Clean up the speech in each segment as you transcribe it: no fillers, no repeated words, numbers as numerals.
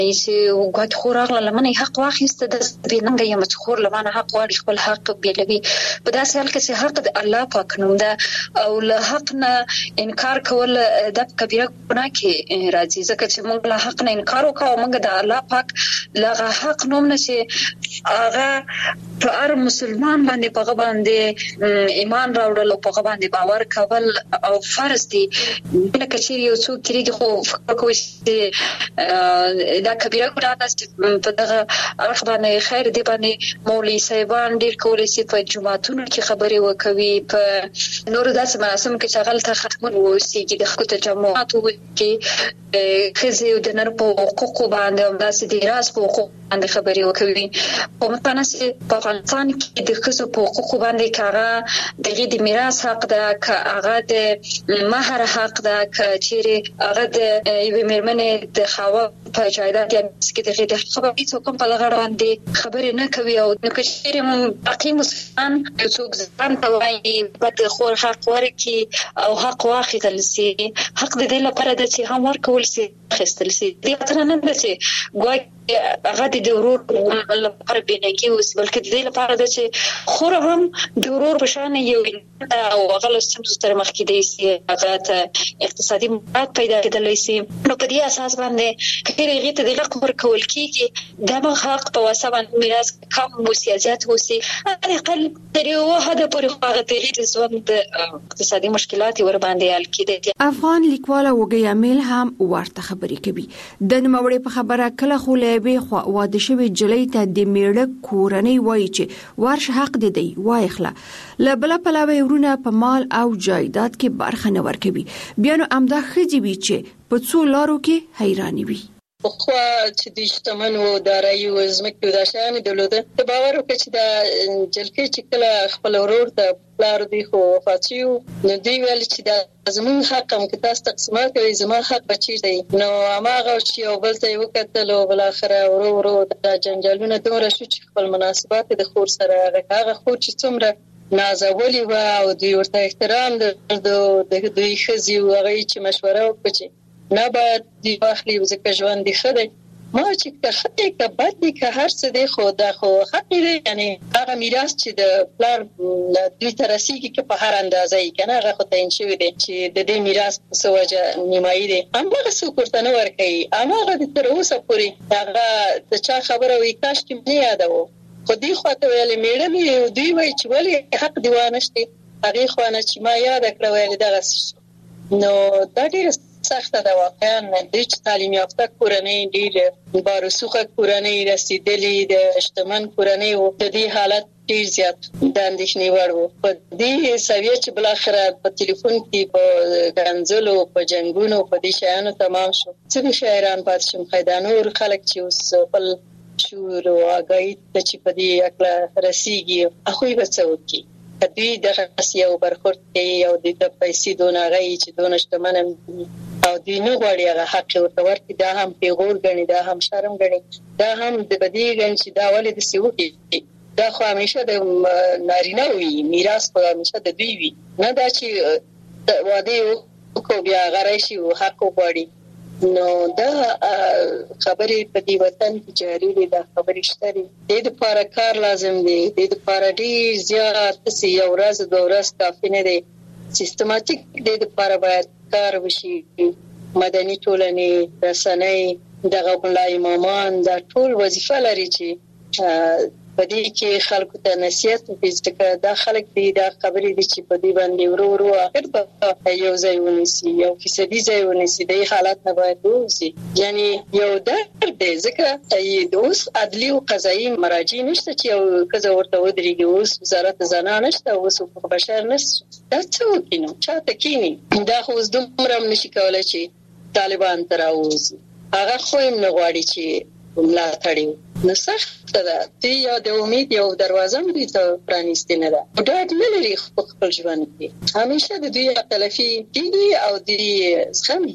چې وګت خوراغله لمنه حق واخیسته د بیننګ یم چې خور لمنه حق واړي خپل حق بیلوي په داسې حال کې چې حق د الله پاک نوم ده او له حق نه انکار کول د کبیره ګناه کې راځي ځکه چې موږ له حق نه انکار وکړو موږ د الله پاک له حق نوم نه چې هغه په هر مسلمان باندې په باندې ایمان راوړل او په باندې باور کول او فرض دي لکه چې یو څوک کېږي خو فکر کوي چې دا کبیره ګناه ده چې په دغه اړخ باندې خیر دی باندې مولوي صاحبان ډېر کولی شي په جماعتونو کې خبرې وکوي په نورو داسې مراسمو کې چې هغلته ختمونه وسیږي د خلکو تجمعات وکړي ښځې د نر په حقوقو باندې او داسې د راز په حقوقو باندې خبرې وکوي په مثلا چې په افغانستان کې د ښځو په حقوقو باندې که هغه دغې د میراث حق ده که هغه د مهر حق ده که چیرې هغه د یوې مېرمنې د خاوند په جایداد یا کې دغې د خبرې هېڅوک هم په دغه اړه باندې خبرې نه کوي او نو که چیرې باقي مسلمان یو څوک ځان ته وایي باید د خور حق ورکړي او حق واخیستل سي حق د دې لپاره ده چې هم ورکول سي اخیستل سي دې خاطر نه ده چې ګواکې هغه د ورور لپاره بېنګي اوسي بلکې د دې لپاره ده چې خور هم د ورور په شان یو او هغه له ستونزو سره مخ کېدی سي هغه ته اقتصادي مفاد پیدا کېدلی سي نو په دې اساس باندې که چیرې هغې ته د حق ورکول کېږي دا حق په واسه باندې میراث کم اوسي یا زیات اوسي اقل تر یوه حده پورې خو هغه د هغې د ژوند اقتصادي مشکلات یې ورباندې حل کېدی. افغان لیکواله وږی امیل هم ورته خبرې کوي د نوموړې په خبره کله خو له یوې خوا واده شوې نجلۍ ته د میړه کورنۍ وایي چې ورشه حق دې دی وایخله له بله پلوه یې ورونه په مال او جایداد کې برخه نه ورکوي بیا نو همدا ښځې وي چې په څو لارو کې حیرانې وي. پخوا چې دوی شتمن وو دارایي وو ځمکې وو دا شیان یې درلوده ته باور وکړه چې دا جلکۍ چې کله خپل ورور ته پلار دوی خو وفات شوي وو نو دوی ویل چې دا زموږ حق هم که تاسو تقسیمات کوئ زما حق به چېرته وي نو هماغه چې یو بل ته یې وکتل او بالاخره ورو ورو دا جنجالونه دومره شو چې خپل مناسبات د خور سره هغه خور چې څومره نازولې وه او دوی ورته احترام درلود د دوی ښځې وو هغه چې مشوره وکړه چې نه باید دی واخلي ځکه ژوند دی ښه دی ما چې که ښه دی که بد دی که هر څه دی خو دا خو حق دی یعنې هغه میراث چې د پلار دوی ته رسېږي که په هر اندازه یې که نه هغه خو تعین شوی دی چې د دې میراث په څه وجه نیمایي دی هماغه څوک ورته نه ورکوي هماغه د تر اوسه پورې هغه د چا خبره وي کاشکې مې نه یادوو خو دې خواته ویلې میړه مې دوی وایي چې ولې حق دې وانهشتې هغې خوا نه چې ما یاده کړه ویلې دغسې نو دا ډېره سخته ده واقعا دوی چې تعلیم یافته کورنۍ ډېر بارسوخه کورنۍ رسېدلې د شتمن کورنۍ و د دې حالت ډېر زیات د اندېښنې وړ و په دې سویه چې بالاخره په تلیفون کې په ګنځلو په جنګونو په دې شیانو تمام شو څه بیخي حیران پاتې شوم ښایي دا نور خلک چې اوس خپل شعور او اګاهي ته چې په دې هکله رسېږي هغوی به څه وکړي که دوی دغسې یو برخورد کوي او دوی ته پیسې دونه هغه چې دونه شتمن هم او دوی نه غواړي هغه حق ورته ورکړي دا هم پیغور ګڼي دا هم شرم ګڼي دا هم د بدې ګڼي چې دا ولې داسې وکړي دا خو همیشه د نارینه وي میراث خو همیشه د دوی وي نه دا چې واده یې وکړو بیا هغه راشي او حق وغواړي نو دا خبرې په دې وطن کې جاري دي دا خبرې شته دي د دې لپاره کار لازم دی د دې لپاره ډېر زیات داسې یو ورځ دوه ورځ کافي نه دی سیستماتیک د دې لپاره باید کار وشي مدني ټولنې رسنۍ دغه ملا امامان دا ټول وظیفه لري چې په دې کې خلکو ته نصیحت وکړي ځکه دا خلک دي دا خبرې دي چې په دې باندې ورو ورو اخر به یو ځای ونیسي یو فیصدي ځای ونیسي د حالت نه باید ووځي یعنې یو درد دی ځکه اوس عدلي او قضایي مراجع نشته چې یو ښځه ورته ودرېږي اوس وزارت زنانه نشته اوس حقوق بشر نشته دا څه وکړي نو چاته کښېني دا خو اوس دومره هم نشي کولی چې طالبان ته راووځي هغه خو هم نه غواړي چې ملاتړ نو سخته ده دوی یا د امید یو دروازه هم دوی ته پرانیستې نه ده ډاډ نه لري خپل ژوند کې همیشه د دوی تلفي کېږي او دوی زغمي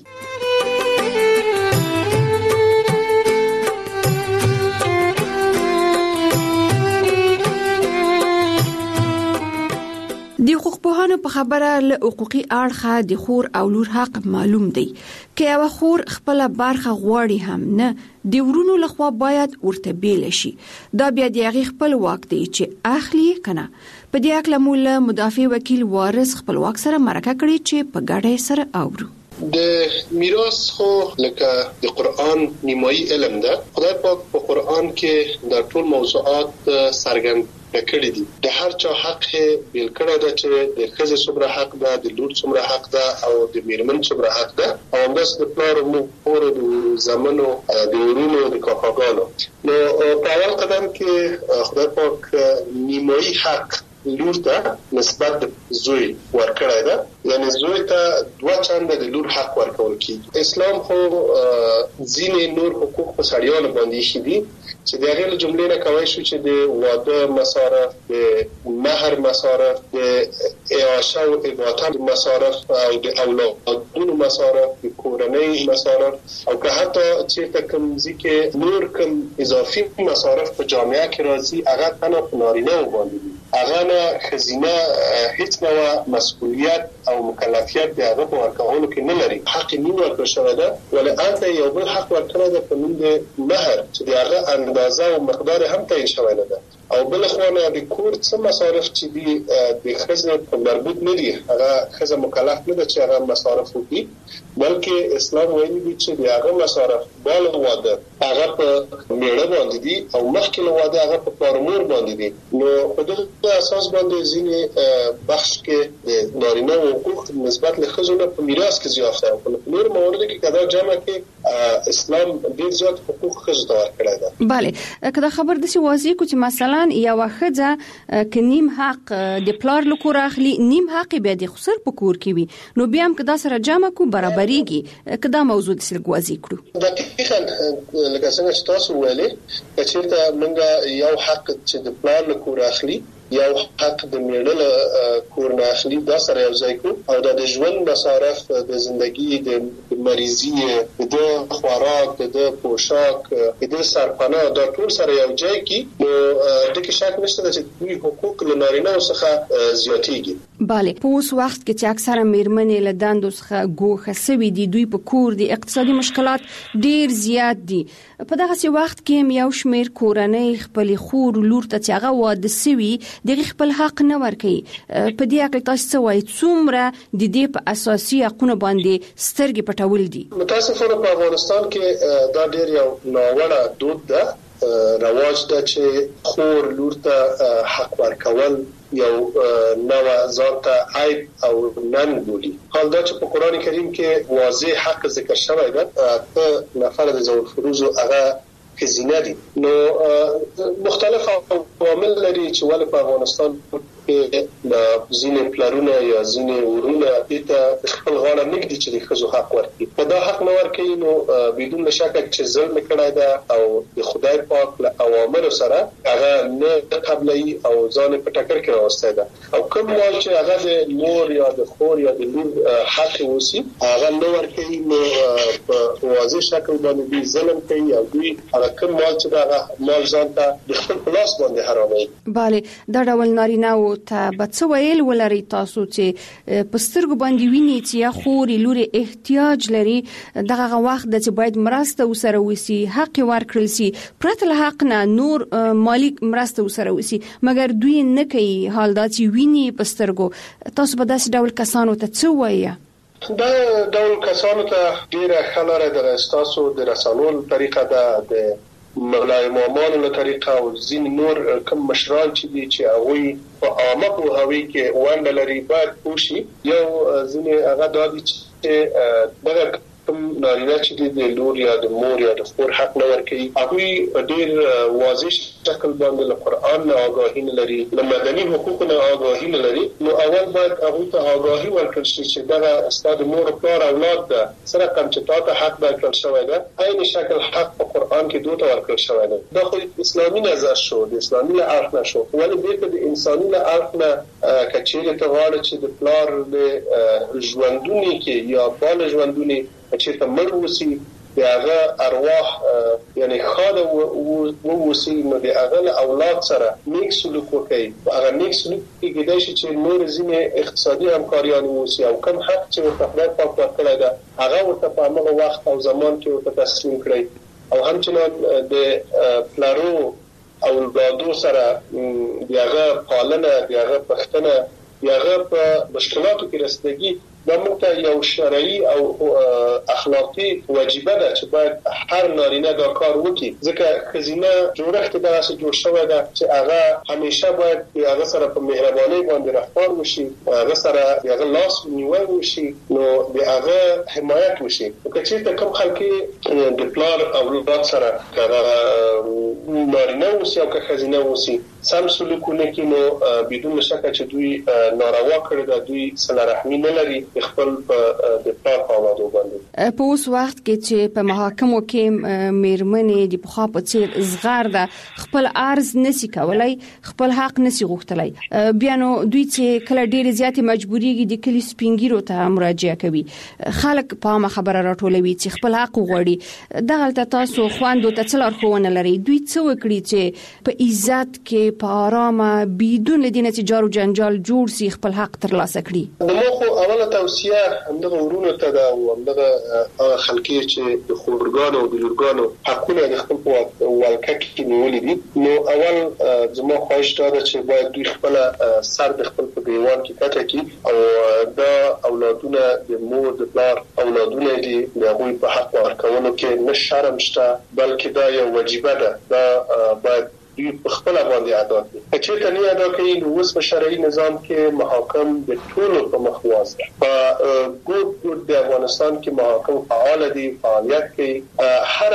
د حقوقپوهانو دنه په خبره له حقوقي اړخه د خور او لور حق معلوم دی که یو خور خپل برخه غواړي هم نه د ورونو لخوا باید ورته بیل شي. دا بیا د هغې خپل واک دی چې اخلي کنه. په دې اړه مو مدافع وکیل وارث خپل واک سره مرکه کړې چې په ګډه سره اورو. د میراث خو لکه د قرآن نیمایي علم ده. خدای پاک په قرآن کې د ټول موضوعات څرګند کړی دي. د هر چا حق بیل کړی ده چې د ښځې څومره حق ده، د لور څومره حق ده او د میرمن څومره حق ده، او همداسې د پلار او مور د زامنو د ورونو د کاکاګانو. نو په اول قدم کې خدای پاک نیمایي حق لور ته نسبت زوی ورکړی ده، یعنی زوی ته 2 چنده د لور حق ورکول کیږي. اسلام خو ځینې نور حقوق په سړیانو باندې ایښي دي چې د هغې له جملې نه کولی شو چې د واده مصارف، د مهر مصارف، د اعاشه او اعاطه مصارف او د اولادونو مصارف، د کورنۍ مصارف، او که حتی چېرته کوم ځای کې نور کوم اضافي مصارف په جامعه کې راځي هغه تنها په نارینه‌و باندې دي. هغه نه ښځینه هیڅ ډول مسؤلیت او مکلفیت د هغه په ورکولو کې نه لري. حق یې نه ورکړل شوی ده، ولې هلته یو بل حق ورکړی ده په نوم د مهر چې د هغه اندازه او مقدار هم تعیین شوی نه ده. او بل خو نه د کور څه مصارف چې دي د ښځې په مربوط نه دي، هغه ښځه مکلف نه ده چې هغه مصارف وکړي، بلکې اسلام ویلي دي چې د هغه مصارف بالغ واده هغه په میړه باندې دي او مخکې له واده هغه په پلار مور باندې دي. نو په دغه اساس باندې ځینې بخش کې د نارینه حقوق نسبت له ښځو نه په میراث کې زیات دي، او په نور موردو کې کدا جمع کې اسلام ډېر زیات حقوق ښځو ته ورکړی ده. بله، کدا خبر دسی واضح کو چې مثلا یو ښځه ک نیم حق د پلار له کور اخلي، نیم حق بیا د خسر په کور کې وي، نو بیا هم کدا سره جمع کو برابرېږي. کدا موضوع د سلګ واضح کړو. دقیقاً لکه څنګه چې تاسو ویلې چې موږ یو حق چې د پلار له کور اخلي، یو حق د میړه له کور نه اخلي، دا سره یو ځای کو، او د ژوند مصارف، د زندگی، د مریضي، د خوراک، د پوشاک، د سرپناه، دا ټول سره یو ځای کی. نو د کې شک نشته چې دوی حقوق له نارینه څخه زیاتېږي. bale په اوس وخت کې چې اکثره میرمنې له دندو څخه ګوښه سوي دي، دوی په کور دي اقتصادي مشکلات ډیر زیات دي. په دغه وخت کې یو شمیر کورنۍ خپل خور لور ته چې هغه واده سوي دغه خپل حق نه ورکوي. په دې اړه تاسو څه وایي؟ څومره د دې په اساسي حقوقو باندې سترګې پټول دي؟ متاسفانه په افغانستان کې دا ډیر یو ناوړه دود ده، رواج ده چې خور لور ته حق ورکول یو نوع ځان ته عیب او نن بولي. حال دا چې په قرآن کریم کې واضح حق ذکر شوی ده، په نفر د ذوی الفروض هغه ښځینه دي. نو مختلف عوامل لري چې ولې په افغانستان کې د ځینې پلرونه یا ځینې ورونه دې خپل غاړه نږدي چې د ښځو حق ورکړي. که دا حق نه ورکوي نو بدون شک چې ظلم کړی ده او د خدای پاک له اوامرو سره هغه نه قبلوي او ځان په ټکر کې راوستی ده. او کوم مال چې هغه د مور یا د خور یا د لور حق اوسي هغه نه ورکوي، نو په واضح شکل باندې دوی ظلم کوي او دوی هغه کوم مال چې دا مال ځان ته د خپل لاس باندې حراموي. bale دا ډول نارینه ته به څه ویل ولري تاسو چې په سترګو باندې ویني چې یا خوري لوري احتیاج لري، دغه وخت د چې باید مرسته وسره وسی، حق ورکړل سي، پرته له حق نه نور مالی مرسته وسره وسی، مګر دوی نه کوي. حال دا چې ویني په سترګو، تاسو به داسې ډول کسانو ته څه وایي؟ دا ډول کسانو ته ډیره ښه لاره ده ستاسو د رسولو طریقه ده، د مولای امامان له طریقه او ځین نور کوم مشران چې دي چې هغه په عامه پوهاوي کې ونډه لري باید پوښي. یو ځینې هغه دا دي چې دغه کوم نارینه چې د لور یا د مور یا د خور حق نه ورکوي، هغوی په ډېر واضح شکل باندې له قرآن نه آګاهي نه لري، له مدني حقوقو نه آګاهي نه لري. نو اول باید هغوی ته آګاهي ورکړل شي چې دغه ستا د مور او پلار اولاد ده، څه رقم چې تا ته حق درکړل شوی ده، عین شکل حق په قرآن کې دوی ته ورکړل شوی ده. دا خو اسلامي نظر شو، د اسلامي له اړخ نه شو، ولې بیرته د انساني له اړخ نه که چېرې ته غواړې چې د پلار د ژوندونې کې یا بال ژوندونې چېرته مړ وسي، هغه ارواح یعنی خاله ووسی نو د هغه اولاد سره نیک سلوک وکړي هغه نیک سلوک کېدای شي چې نور ځینې اقتصادي همکاریان ووسی او کم حق چې ورته خدای پاک ورکړی ده هغه ورته په هغه وخت او زمان کې ورته تسلیم کړي او همچنان د پلارو اولادو سره هغه پالنه هغه پښتنه هغه په مشکلاتو کې رسیدګي دا موږ یو شرعي او اخلاقی واجبه ده چې باید هر نارینه دا کار وکړي ځکه خزینه جوړښت داسې جوړ شوی ده چې هغه همیشه باید هغه سره په مهرباني باندې رفتار وشي هغه سره هغه لاس نیول وشي نو هغه حمایت وشي که چېرته کوم خلک د پلار او اولاد سره نارینه وسی او که خزینه وسی سم سلوکونه کې نو بدون شک چې دوی ناروا کړی دا دوی صله رحمي نه لري خپل د پلار اولادو باندې په اوس وخت کې چې په محاکمو کې میرمنې د پخوا په څیر زغار ده خپل عرض نسی کولای خپل حق نسی غوښتلای بیا نو دوی چې کله ډېر زیات مجبوریږي د کلی سپینګیرو ته مراجعه کوي خلک په ما خبره راټولوي چې خپل حق وغواړي دغلته تاسو خواندو ته څلور خوونه لري دوی څه وکړي چې په عزت کې په آرامه بدون لدینه چې جارو جنجال جوړ سي خپل حق ترلاسه کړي نو خو اوله توصیه همدغه ورونو ته دا او همدغه خلکې چې د خورګانو او د لورګانو حقونه د خپل والکه کې نیولې دي نو اول زموږ خواهش دا ده چې باید دوی خپل سر د خپل په دیوان کې کټه کړي او دا اولادونه د مور د پلار اولادونه دي د هغوی په حق ورکولو کې نه شرم شته بلکې دا یو واجبه ده دا باید دوی په خپل باندې ادا کړي چې ته نه ادا کوي نو اوس په شرعي نظام کې محاکم د ټولو په مخواز ده په ګوت د افغانستان کې محاکم فعال دي فعالیت کوي هر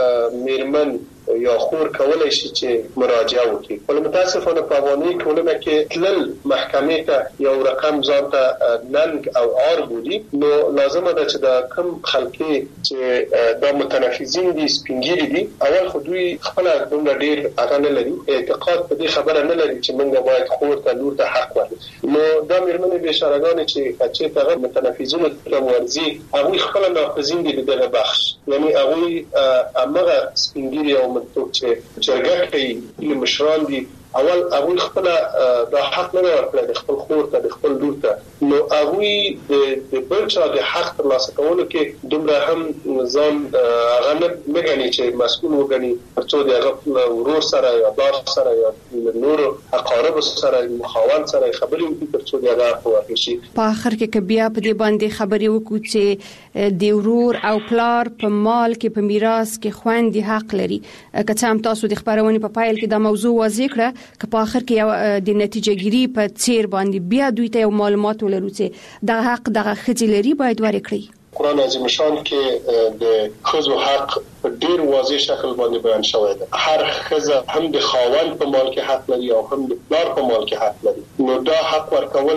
میرمن یا خور کولای شي چې مراجعه وکړي ول متاسفانه په افغاني ټولنه کې تلل محکمې ته یو رقم ځان ته ننګ او عار بودي نو لازم ده چې دا کم خلکې چې دا متنفذین دي سپینګیری دي اول خو دوی خپل دومره ډیر هغه نه لري اعتقاد په دې خبره نه لري چې موږ باید خور ته لور ته حق ورکړو نو دا میرمنې بشارګان چې هغه متنفذین ته ورزي هغه خپل ناقضین دي دغه بخش یعنی هغه امغه سپینګیری او مطلب چې جرګه کوي مشران دي اول هغه خپل د حق نه ورکړي د خپل خور ته د خپل لور ته نو هغه د بل چا د حق ترلاسه کولو کې دومره هم ځان هغه نه غني چې مسؤل وګڼي ترڅو د هغه ورور سره یا دار سره یا نور اقارب سره مخاون سره خبرې وکړي ترڅو د هغه حق شي په اخر کې بیا په دې باندې خبرې وکړو چې د ورور او پلار په مال کې په میراث کې خويندې حق لري که څه هم تاسو د خبرونې په پایل کې دا موضوع واضح کړه که په اخر کې د نتیجه ګیری په څیر باندې بیا دوی ته معلومات ولرو چې د حق دغه خځې لري باید ورکړي قرآن عظیم شان کې د خزو حق په ډیر واضح شکل باندې بیان شوی دی هر خزه هم د خاوند په مال کې حق لري او هم د پلار په مال کې حق لري نو دا حق ورکول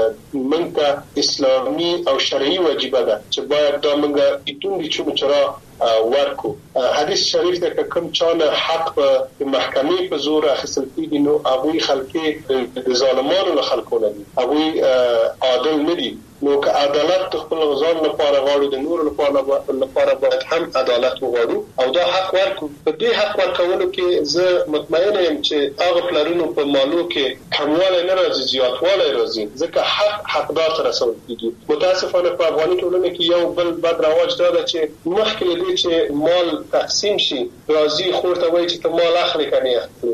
منته اسلامي او شرعي واجبه ده چې باید دا موږ ایتون دي چې چرا ورکو حدیث شریف ده کوم چانه حق په محکمې په زور اخیستل کیږي نو هغه خلکې د ظالمانو له خلکونه دي هغه عادل نه دي نو که عدالت خپل ځان لپاره غواړي د نور لپاره باید هم عدالت وغواړو او دا حق ورکو په دې حق ورکولو کې زه مطمئن یم چې هغه پلرونو په مالو کې کمواله نه راځي زیاتواله راځي ځکه حقدار سره رسول کیږي متاسفانه په افغاني ټولنه کې یو بل بد رواج دا ده چې مخکې دې چې مال تقسیم شي راځي خورته وایي چې ته مال اخلي کني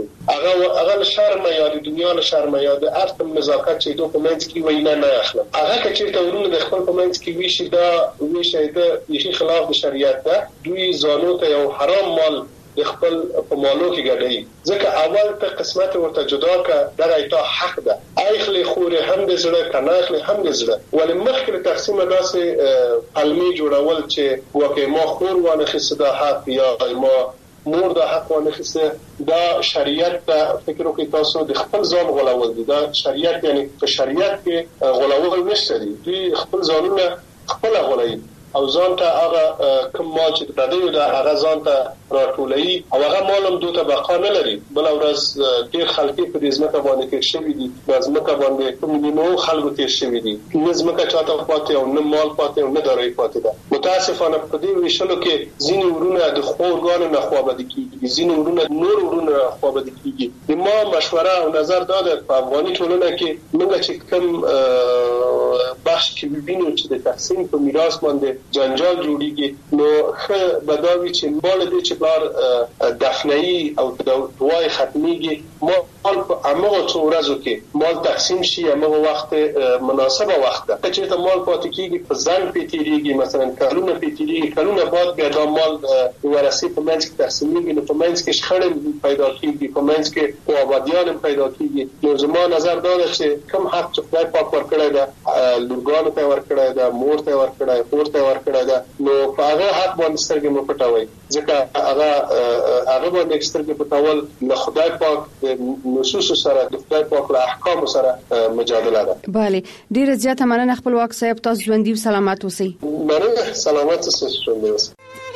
هغه شرم یا د دنیا له شرم یا د ارث نزاکت چې دوه کومنټ کې وای نه اخلم هغه چې تورونه د خپل کومنټ کې ویشي دا ویشي د یشي خلاف د شریعت ده دوی زانو ته یو حرام مال د خپل په مالو کې ګډي ځکه اول ته قسمت ورته جدا کا دا ایته حق ده اخلي خوري هم د زړه کنه اخلي هم د زړه ولې مخکې تقسیم داسې علمي جوړول چې وکه ما خور وانه خصدا حق یا ما مور د حق ونه خسته دا شریعت ته فکر وکړئ تاسو د خپل ځان غولول دي دا شریعت یعنی په شریعت کې غولول نشته دي دوی خپل ځانونه خپل غولي او ځان ته هغه کوم مال چې پردیو دا هغه ځان ته راټولوي او هغه مال هم دوی ته بقا نه لري. بل ورځ ډېر خلک په دې ځمکه باندې تیر شوي دي، د ځمکه باندې کوم نیمو خلکو تیر شوي دي، نه ځمکه چاته پاتې او نه مال پاتې او نه دارایي پاتې ده. متاسفانه په دې ویشلو کې ځینې ورونه د خورګانو نه خوابدي کیږي، ځینې ورونه نور ورونه خوابدي کیږي. د ما مشوره او نظر دا ده په افغاني ټولنه کې موږ چې کوم بخش کې وینو چې د تقسیم په میراث باندې جنجال جوړیږي، نو ښه بداوي چې مال دې چې بار دفنه‌ای او دوای ختميږي، مال په هغه څو ورځو کې مال تقسیم شي، هغه وخت مناسبه وخت ده چې ته مال پاتې کیږي په ځان پیتیږي، مثلا کلونه پیتیږي، کلونه بعد بیا دا مال ورثه په منځ کې تقسیمېږي، نو په منځ کې شخړې پیدا کیږي، په منځ کې آبادیان پیدا کیږي. نو زما نظر دا ده چې کوم حق چې خدای پاک ورکړی ده، لورګانو ته ورکړی ده، مور ته ورکړی، خور ته ورکړی ده، نو په هغه حق باندې سترګې مو پټوي، ځکه هغه باندې سترګې پټول له خدای پاک نصوص سره د خدای پاک له احکام سره مجادله ده. بله، ډیره زیاته مننه خپلواک صاحب، تاسو ژوندۍ او سلامت اوسئ. مننه، سلامت اوسئ، ژوندۍ اوسئ.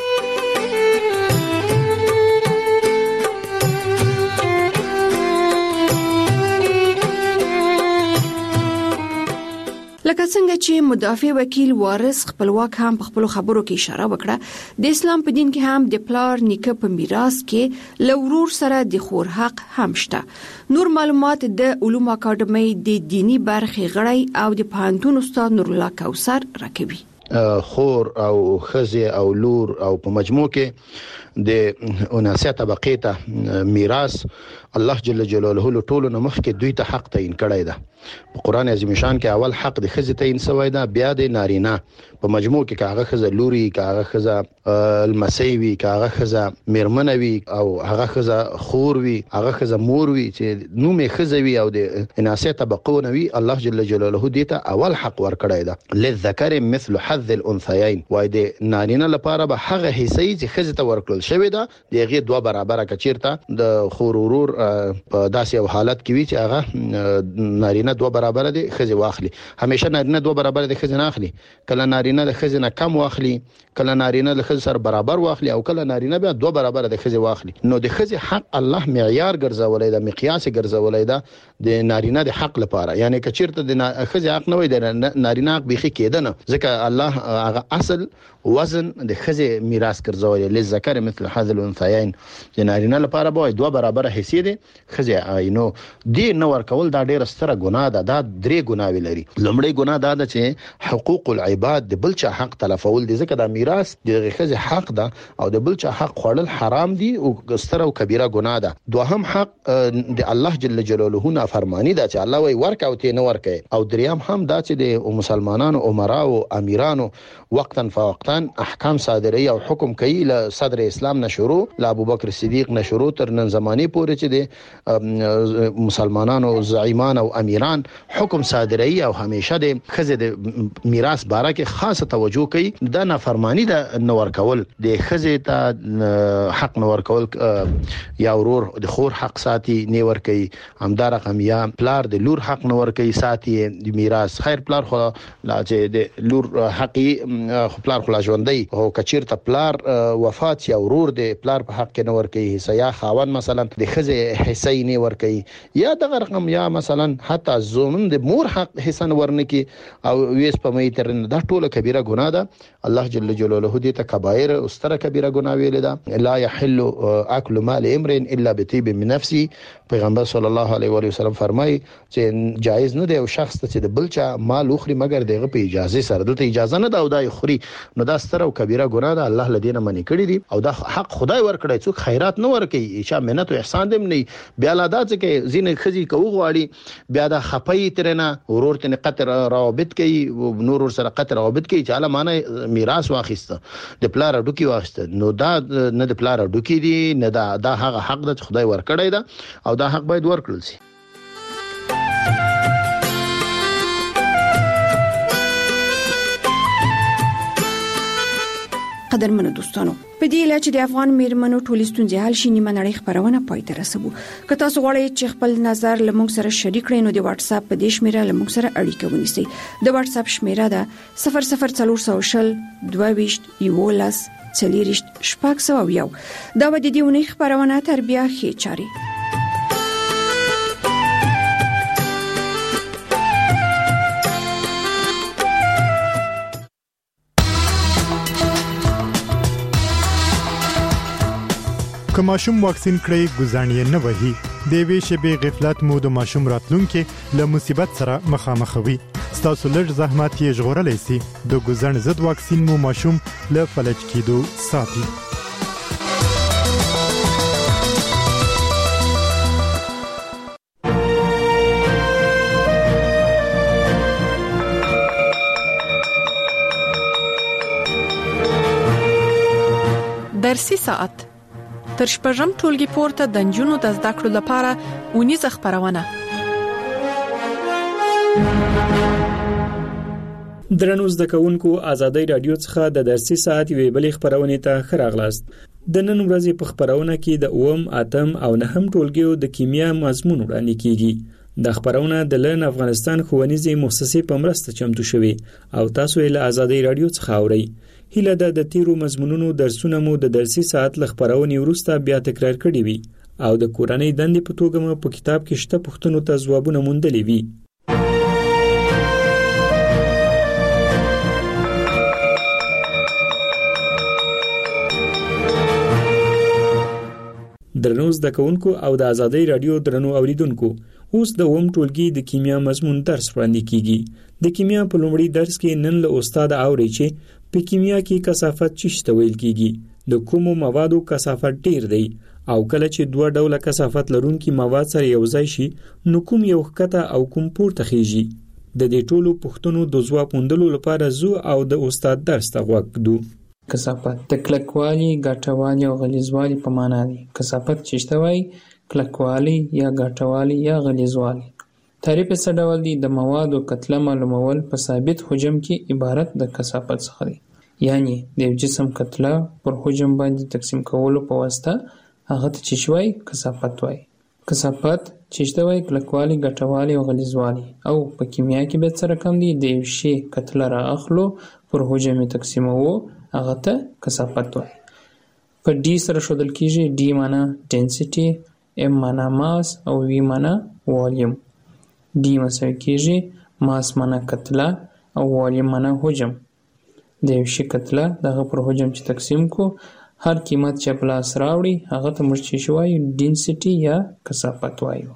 لکه څنګه چې مدافع وکیل وارث خپلواک هم په خپل خبرو کې اشاره وکړه، د اسلام په دین کې هم د پلار نیکه په میراث کې لورور سره د خور حق هم شته. نور معلومات د علوم اکاډمۍ د دینی برخې غړی او د پوهنتون استاد نور الله کوثر راکوي. خور او خزه او لور او په مجموع کې د 79 طبقه ته میراث الله جل جلاله له ټولو نه مخکې دوی ته حق تعین کړی ده. په قران عظیم شان کې اول حق د خزه تعین شوی ده، بیا د نارینه په مجموع کې کاغه خزه لوري، کاغه خزه المسیوي، کاغه خزه میرمنوي او هغه خزه خوروي، هغه خزه موروي چې نومې خزوي او د 79 طبقه نوي. الله جل جلاله دې ته اول حق ورکړی ده. للذکر مثل حظ الانثيين، وای د نارینه لپاره به هغه حصې چې خزه ته ورکړل شوی ده دغه دوه برابر کچیرته د خورورور په داسې یو حالت کې وی چې هغه نارینه دوه برابر دي خزه واخلي. همیشه نارینه دوه برابر دي خزه نه اخلي، کله نارینه د خزه نه کم واخلي، کله نارینه د خزه سره برابر واخلي، او کله نارینه بیا دوه برابر د خزه واخلي. نو د خزه حق الله معیار ګرځولای دا، مقیاس ګرځولای دا د نارینه د حق لپاره. یعنی کچیرته د خزه حق نه وي، د نارینه حق بيخي کېدنه، ځکه الله هغه اصل وزن د خزه میراث ګرځولای. لذکر مثل حظ الانثيين، د نارینه لپاره به دوه برابر حصے دي خزه. نو دې نو ورکول دا ډیره ستره ګناه ده. دا درې ګناوي لري. لومړی ګناه دا ده چې حقوق العباد د بلچا حق تلفول دي، ځکه دا میراث د خزه حق ده او د بلچا حق خوړل حرام دي او ستره او کبیره ګناه ده. دوهم حق د الله جل جلاله نه فرمانی ده چې الله وی ورکاو ته نه ورکه. او دریم هم دا چې د مسلمانانو عمرا او امیرانو وقتا فوقتا احکام صادري او حکم کوي له صدر اسلام نشورو له ابوبکر صدیق نشورو تر نن زمانه پورې چې د مسلمانانو زعیمان او امیران حکم صادري او همیشه د خزه د میراث باره کې خاصه توجه کوي. دا نافرمانی ده نور کول، د خزه ته حق نور کول، یا ورور د خور حق ساتي نه ور کوي، همدار رقم یا پلار د لور حق نور کوي ساتي د میراث. خیر پلار خو لا چې د لور حقي پلار خو ژوندۍ او کچیرته پلار وفات یا ورور د پلار په حق کې نور کوي حصہ، یا خاون مثلا د خزه حصہ نه ور کوي، یا دغه رقم یا مثلا حتی زومن د مور حق حصہ ورنه کی او ویس په مې تر دا ټوله کبیره ګناه ده. الله جل جلاله دې ته کبایر او ستره کبیره ګناه ویل ده. لا يحل اكل مال امرئ الا بطيب من نفسه. پیغمبر صلی الله علیه و سلم فرمایي چې جایز نه دی او شخص ته د بلچا مال اخري مگر دغه په اجازه سره، دته اجازه نه ده او دا خوري، نو دا ستره او کبیره ګناه ده. الله لدینه منی کړی دي او دا حق خدای ورکړی. څوک خیرات نه ورکي، چې منت او احسان دې نه بیا لا دا چې زینه خزي کوو غواړي بیا دا خپي ترنه ورور ته قطر روابط کوي، نور ور سره قطر روابط کوي چې اله معنی میراث واخیسته د پلار ډوکی واخیسته. نو دا نه د پلار ډوکی دي، نه دا هغه حق ده چې خدای ورکړی ده او دا حق باید ورکړل شي. قدرمنو دوستانو په دې لاره چې د افغان میرمنو ټولې ستونزې حل شي نیمه نړۍ خبرونه پای ته رسوو. که تاسو غواړئ چې خپل نظر لمونږ سره شریک کړئ نو د واتس اپ په دې شمیره لمونږ سره اړیکه ونیسئ. د واتس اپ شمیره ده 00400 22 11 4 دا و د دې ونې خبرونه تربیه خې چاري. که ماشوم واکسین کړي ګزانې نه وهي د وی شبي غفلت مو د ماشوم راتلونکي له مصیبت سره مخامخوي. ستاسو لږ زحمت یې ژغورلی سي. د ګزن ضد واکسین مو ماشوم له فلج کېدو ساتي. درسي ساعت تر شپږم ټولګي پورته د نجونو د زده کړو لپاره ونیزه خبرونه. درنو زده کوونکو آزادۍ رادیو څخه د درسي ساعت یوې بلې خبرونه ته ښه راغلاست. د نن ورځې په خبرونه کې د اوم اتم او نهم ټولګیو د کیمیا مضمون وړاندې کیږي. د خبرونه د لن افغانستان ښوونیزې مؤسسې په مرسته چمتو شوې او تاسو یې له آزادۍ رادیو څخه اورئ. هیله ده د تیرو مضمونونو درسونه مو د درسي ساعت له خبرونې وروسته بیا تکرار کړي وي او د کورنۍ دندې په توګه مو په کتاب کې شته پوښتنو ته ځوابونه موندلي وي. درنو زده کوونکو او د آزادۍ رادیو درنو اوریدونکو، اوس د اوم ټولګي د کیمیا مضمون درس وړاندې کیږي. د کیمیا په لومړي درس کې نن له استاد اوري چې په کیمیا کې کثافت څه ویل کیږي، د کومو موادو کثافت ډیر دی او کله چې دوه ډوله کثافت لرونکي مواد سره یو ځای شي نو کوم یو ښکته او کوم پورته خيږي. د دې ټولو پوښتنو د ځواب موندلو لپاره زو او د استاد درس ته غوږ ږدو. کثافت د کلکوالي، ګټوالي او غلیظوالي په معنا دی. کثافت څه وایي؟ کلکوالي یا ګټوالي یا غلیظوالي. تعریف یې څه ډول دی؟ د موادو کتله معلومول په ثابت حجم کې عبارت د کثافت څخه دی. یعنی د یو جسم کتله پر حجم باندې تقسیم کولو په واسطه هغه ته څه وایي؟ کثافت وایي. کثافت څه وایي؟ کلکوالي، ګټوالي او غلیظوالي. او په کیمیا کې به څه رقم دی؟ د یو شی کتله را اخلو پر حجم تقسیموو هغه ته کثافت وایي. په ډي سره ښودل کیږي. ډي معنا ډنسټي، ام معنا ماس او وی معنا والیوم. ډي مساوي کیږي ماس معنا کتله او والیوم معنا حجم. د یو شي کتله دغه پر حجم چې تقسیم کو هر قیمت چې په لاس راوړي هغه ته موږ چې وایو ډنسټي یا کثافت وایو.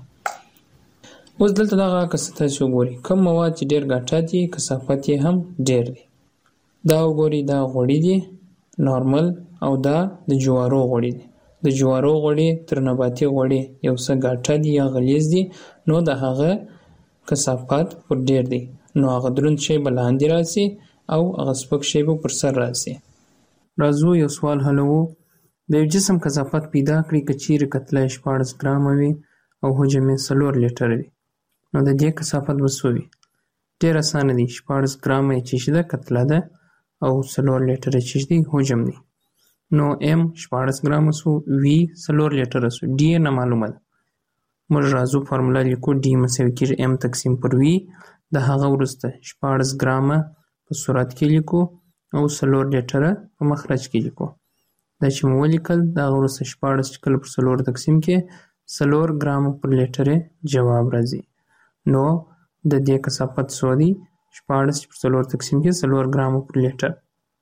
اوس دلته دغه کثافت چې وګورئ کوم مواد چې ډیر ګټه دي کثافت یې هم ډیر دی. دا وګورئ دا غوړي دي نارمل او دا د جوارو غوړي دي. د جوارو غوړي تر نباتي غوړي یو څه ګټه دي یا غلیظ دي نو د هغه کثافت پر ډیر دی. نو هغه دروند شی به لاندې راسي او هغه سپک شی به پر سر راسي. راځو یو سوال حلو. د یو جسم کثافت پیدا کړئ که چیرې کتله 14 ګرامه وي او حجم یې 4 لیټره وي نو د دې کثافت به څه وي؟ ډېر اسانه دی. 14 ګرامه یې چې ده کتله ده او 4 لیټره چې دی حجم دی. نو ام 14 ګرامه سو، وی 4 لیټره سو، ډي نه معلومه ده. موږ راځو فارمولا لیکو. ډي مساوي کېږي ام تقسیم پر وی. د هغه وروسته 14 ګرامه په صورت کې لیکو او 4 لیټره په مخرج کې لیکو. دا چې مو ولیکل دا وروسته 14 کله پر 4 تقسیم کې 4 ګرامه پر لیټره جواب راځي. نو د دې کثافت څو دی؟ 14 پر 4 تقسیم کې 4 ګرامه پر لیټر.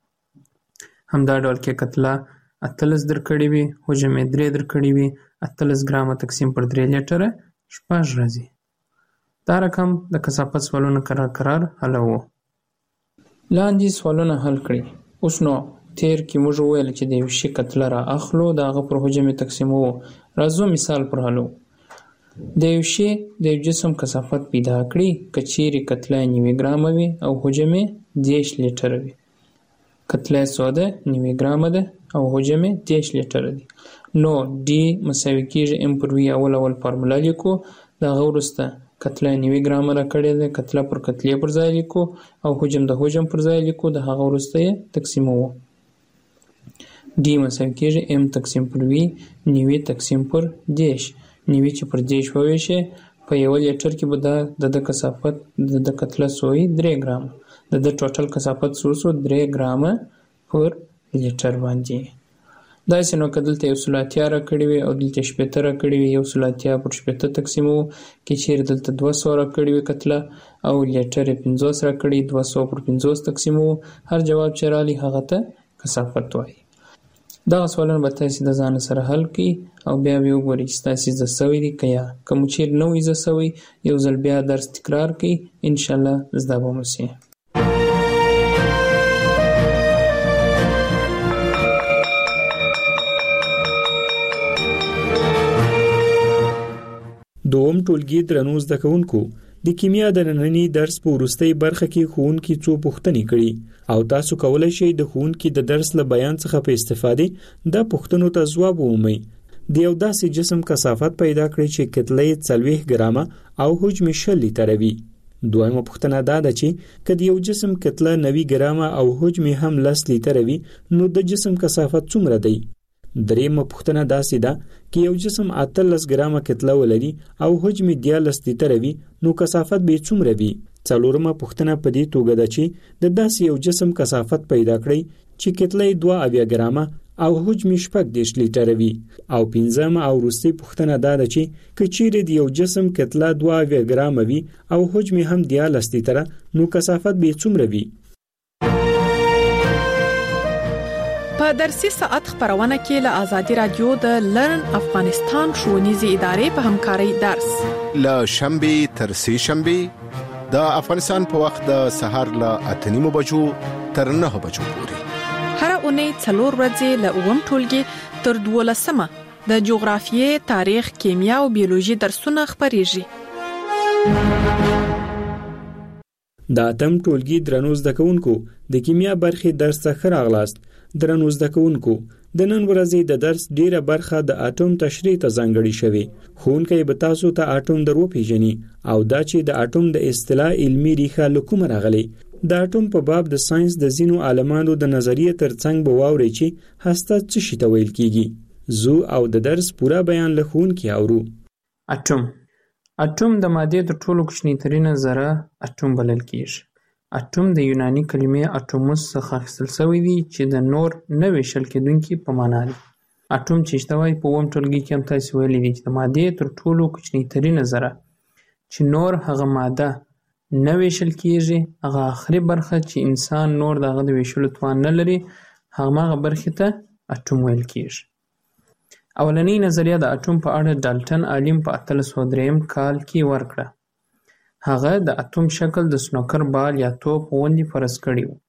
همدا ډول کې کتله 18 درکړې وي، حجم یې 3 درکړې وي، 18 ګرامه تقسیم پر 3 لیټره 6 راځي. دا رقم د کثافت سوالونه قرار حلوو. لاندې سوالونه حل کړئ. اوس نو تیر کې موږ ویل چې د یو شي کتله را اخلو د هغه پر حجم تقسیموو. راځو مثال پر حلو. د یو شي د یو جسم کثافت پیدا کړئ که چیرې کتله 9 ګرامه وي او حجم یې 10 لیټره وي. کتله سوده 9 ګرامه ده او حجم یې 10 لیټره دی. نو ډي مساوي کېږي ام پر وی. اول فارمولا لیکو. د هغه وروسته کتله 9 ګرامه را کړې ده، کتله پر کتلې پر ځای لیکو او حجم د حجم پر ځای لیکو. د هغه وروسته یې تقسیموو. ډي مساوي کېږي ام تقسیم پر وي 90 تقسیم پر 10. 90 چې پر 10 وویشي په یو لیټر کې به د کثافت د کتله سوی 3 ګرامه. د ټوټل کثافت سو 3 ګرامه پر لیټر باندې. داسې نو که دلته 180 راکړې وي او دلته 80 راکړې وي 180 پر 80 تقسیمو کې چیرې دلته 200 راکړې وي کتله او لیټر 50 راکړې 200 پر 50 تقسیمو هر جواب چې رالی هغه ته کثافت وایي. دغه سوالونه به تاسې د ځان سره حل کړئ او بیا به وګورئ چې تاسې زده سوي دي که یا که مو چیرې نه وي زده سوي یو ځل بیا درس تکرار کړئ انشاءالله زده به مو سي. دوم ټولګي درنو زده کوونکو د کیمیا د نننی درس په وروستۍ برخه کې ښوونکي څو پوښتنې کړي او تاسو کولی شئ د ښوونکي د درس له بیان څخه په استفادې د پوښتنو ته ځواب ومومئ. د یو داسې جسم کثافت پیدا کړئ چې کتله یې 40 ګرامه او حجم 20 لیټره وي. دویمه پوښتنه دا ده چې که د یو جسم کتله 90 ګرامه او حجم هم 10 لیټره وي نو د جسم کثافت څومره دی؟ دریمه پوښتنه داسې ده چې یو جسم 18 ګرامه کتله ولري او حجم 13 لیټره وي نو کثافت به څومره وي؟ څلورمه پوښتنه په دې توګه ده چې د داسې یو جسم کثافت پیدا کړئ چې کتله 2 ګرامه او حجم 18 لیټره وي. او پنځمه او وروستۍ پوښتنه دا ده چې که چیرې د یو جسم کتله 2 ګرامه وي او حجم هم 13 لیټره نو کثافت به څومره وي؟ په درسي ساعت خبرونه کې له آزادي رادیو د لرن افغانستان ښوونیزې ادارې په همکارۍ درس له شنبه تر سه شنبه د افغانستان په وخت د سهار له 8:30 بجو تر 9 بجو پورې هر اونۍ 4 ورځې له اووم ټولګي تر 12مه د جغرافیې، تاریخ، کیمیا او بیولوژي درسونه خبريږي. د اتم ټولګي درنو زده کوونکو د کیمیا برخې درس ته ښه راغلاست. درنو زده کوونکو د نن ورځې د درس ډیره برخه د اټوم تشریح ته ځانګړې شوې. ښوونکی به تاسو ته اټوم درو پیژني او دا چې د اټوم د اصطلاح علمي ریښه له کومه راغلې. د اټوم په باب د ساينس د ځینو عالمانو د نظریې ترڅنګ به واورئ چې هسته څه شي ته ویل کیږي. زو او د درس پورا بیان له ښوونکي اورو. اټوم د مادې د ټولو کوچنیترینه ذره اټوم بلل کیږي. اټوم د یوناني کلمې اټوموس څخه اخیستل شوی دی چې د نور نه ویشل کېدونکي په معنا دی. اټوم چې شته وایي په اووم ټولګي کې هم تاسې ویلي دي چې د مادې تر ټولو کوچنیترینه ذره چې نور هغه ماده نه ویشل کیږي، هغه آخري برخه چې انسان نور دغه د ویشلو توان نه لري، هغه برخې ته اټوم ویل کیږي. اولنۍ نظریه د اټوم په اړه ډالټن عالم په 1803 کال کې ورکړه. هغه د اټوم شکل د سنوکر بال یا توپ غوندې فرض کړی و.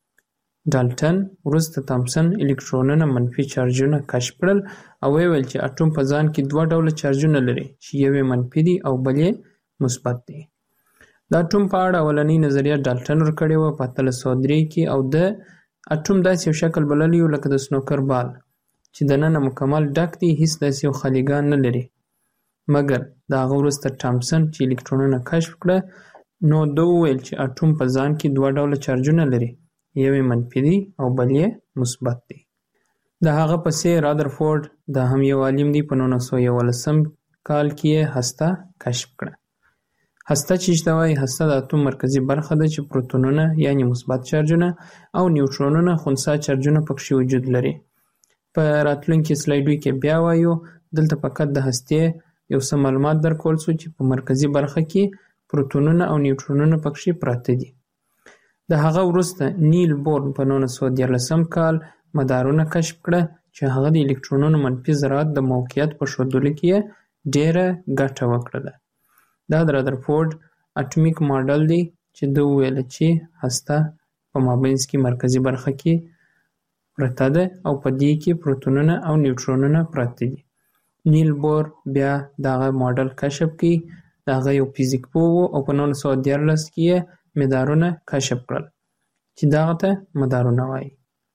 ډالټن وروسته تامسن الکترونونه منفي چارجونه کشف کړل او ویل چې اټوم په ځان کې 2 ډوله چارجونه لري چې یو یې منفي دی او بل یې مثبت دی. د اټوم په اړه اولنۍ نظریه ډالټن ورکړې و په 1803 کې او د اټوم داسې یو شکل بللی و لکه د سنوکر بال چې دننه مکمل ډک دی، هیڅ داسې یو خالیګان نه لري. مګر د هغه وروسته تامسن چې الکترونونه کشف کړه نو ده وویل چې اټوم په ځان کې 2 ډوله چارجونه لري، یو یې منفي دی او بل یې مثبت دی. د هغه پسې رادرفورد دا هم یو عالم دی په 1911 کال کې هسته کشف کړه. هسته چې شته وایي هسته د اټوم مرکزي برخه ده چې پروتونونه یعنی مثبت چارجونه او نیوټرونونه خنثی چارجونه پکې وجود لري. په راتلونکي سلایډو کې بیا وایو. دلته فقط د هستې یو څه معلومات درکول شو چې په مرکزي برخه کې پروتونونه او نیوټرونونه پکې پراته دي. د هغه وروسته نیل بور په 1913 کال مدارونه کشف کړه چې هغه د الکترونونو منفي ذرات د موقعیت په ښودلو کې ډیره ګټه وکړه. دا د رادرفورد اټومیک ماډل دی چې دوی ویل چې هسته په مابینځ کې مرکزي برخه کې پرته ده او په دې کې پروتونونه او نیوټرونونه پراته دي. نیل بور بیا دغه ماډل کشف کړي. دغه یو فزیک پوه او په 1913 کې مدارونه کشف کړل چې دغه ته مدارونه وایي.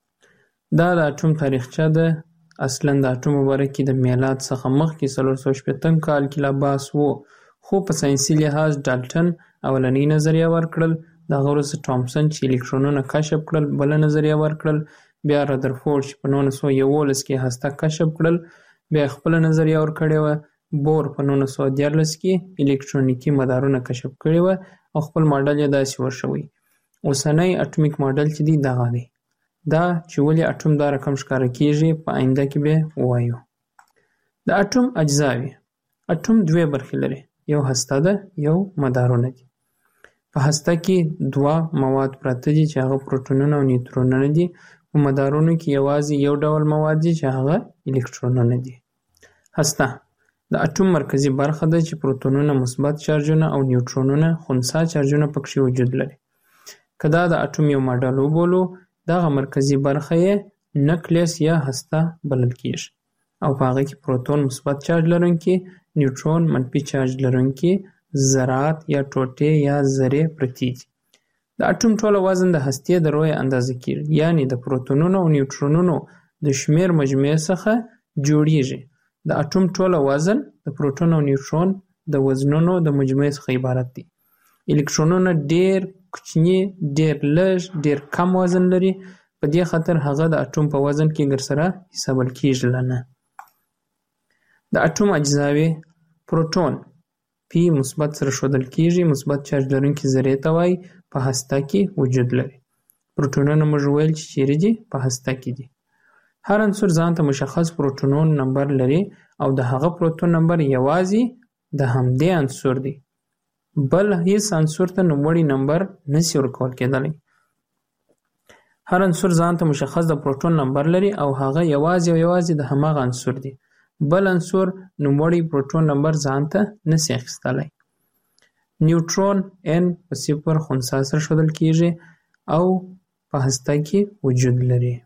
دا د اټوم تاریخچه ده. اصلا د اټوم مبارک کې د میلاد څخه مخکې 415 کال کې لا بحث و، خو په ساینسي لحاظ ډالټن اولنۍ نظریه ورکړل. دغه وروسته تامسن چې الکترونونه کشف کړل بله نظریه ورکړل. بیا رادرفورد په 1911 کې هسته کشف کړل، بیا خپل نظریه ورکړې و. بور په 1913 کې الکترونیکی مدارونه کشف کړي و او خپل ماډل یې داسې ورشوي. اوسنی اټومیک ماډل چې دی دغه دی. دا چې ولې اټوم دا رقم ښکاره کیږي په آینده کې به ووایو. د اټوم اجزاوې. اټوم دوه برخې لري، یو هسته ده، یو مدارونه دي. په هسته کې دوه مواد پراته دي چې هغه پروټونونه او نیوترونونه دي. په مدارونو کې یوازې یو ډول مواد دي چې هغه الکترونونه دي. هسته د اټوم مرکزی برخه ده چې پروتونونه مثبت چارجونه او نیوترونونه خنثی چارجونه پکې وجود لري. که دا د اټوم یو ماډل وبولو، دغه مرکزی برخه یې نکلیس یا هسته بلل کیږي او په هغه کې پروتون مثبت چارج لرونکي، نیوترون منفي چارج لرونکي ذرات یا ټوټې یا ذرې پرتې دي. د اټوم ټوله وزن د هستې د رویې اندازه کیږي، یعنی د پروتونونو او نیوترونونو د شمیر مجموعې څخه جوړیږي. د اټوم ټوله وزن د پروتون او نیوترون د وزنونو د مجموعې څخه عبارت دی. الکترونونه ډیر کوچني، ډیر لږ، ډیر کم وزن لري، په دې خاطر هغه د اټوم په وزن کې ګرسره حسابل کیږي نه. د اټوم اجزاوې. پروتون پی مثبت سره ښودل کیږي، مثبت چارج لرونکي ذرې ته وایي، په هسته کې وجود لري. پروتونونه موږ ویل چې چیرې دي؟ په هسته کې دي. هر عنصر ځان ته مشخص پروتونون نمبر لري او د هغه پروتون نمبر یوازې د همدې عنصر دی، بل هیڅ عنصر ته نوموړی نمبر نشي ورکول کېدلی. هر عنصر ځان ته مشخص د پروتون نمبر لري او هغه یوازې د هماغه عنصر دی، بل عنصر نوموړی پروتون نمبر ځان ته نشي اخیستلی. نیوترون n په 0 خنثی سره ښودل کیږي او په هسته کې وجود لري.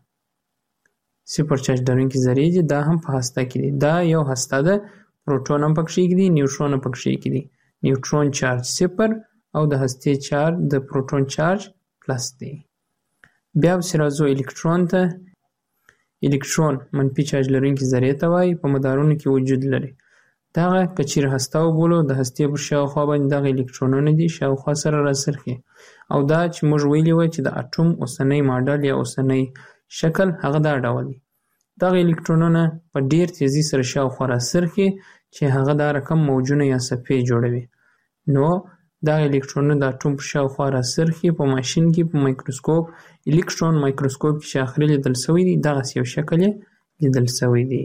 0 چارج لرونکي ذرې دي، دا هم په هسته کې دي. دا یو هسته ده، پروتون هم پکې دي، نیوترون هم پکې دي. نیوترون چارج 0 او د هستې چارج د پروتون چارج پلس دی. بیا پسې راځو الکترون ته. الکترون منفي چارج لرونکي ذرې ته وایي، په مدارونو کې وجود لري. دغه که چیرې هسته وبولو، د هستې پر شاوخوا باندې دغه الکترونونه دي شاوخوا سره راڅرخي. او دا چې موږ ویلي وای چې د اټوم اوسنی ماډل یا اوسنی شکل هغه دا ډول دی. دغه الکترونونه په ډیر تیزی سره شاوخوا راڅرخي چې هغه دا رقم موجونه یا صفحې جوړوي. نو دغه الکترونونه د اټوم په شاوخوا راڅرخي. په ماشین کې په مایکروسکوپ، الکترون مایکروسکوپ کې چې اخري لیدل شوی دی، دغسې یو شکل یې لیدل شوی دی.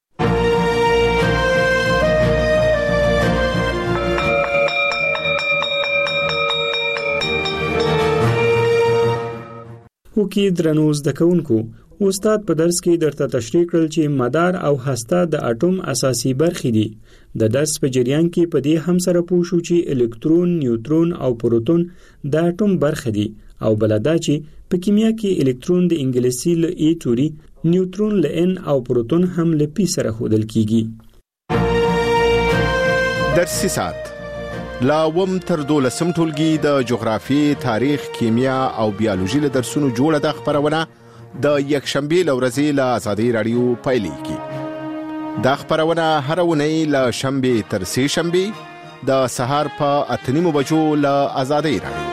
وکي درنو زده کوونکو، استاد په درس کې درته تشریح کړل چې مدار او هسته د اټوم اساسي برخې دي. د درس په جریان کې په دې هم سره پوه شو چې الکترون، نیوترون او پروتون د اټوم برخې دي او بل دا چې په کیمیا کې الکترون د انګلیسي له ای توري، نیوترون له ان او پروتون هم له پی سره ښودل کیږي. درسي ساعت لا وم تر 12 ټولګي د جغرافي، تاریخ، کیمیا او بیولوژي له درسونو جوړه د خبرونه د یکشنبه لورځي له آزادۍ رادیو پایلیږي. دا خبرونه هر ونی له شنبه تر سه شنبه د سهار په 8:30 بجو له آزادۍ رادیو.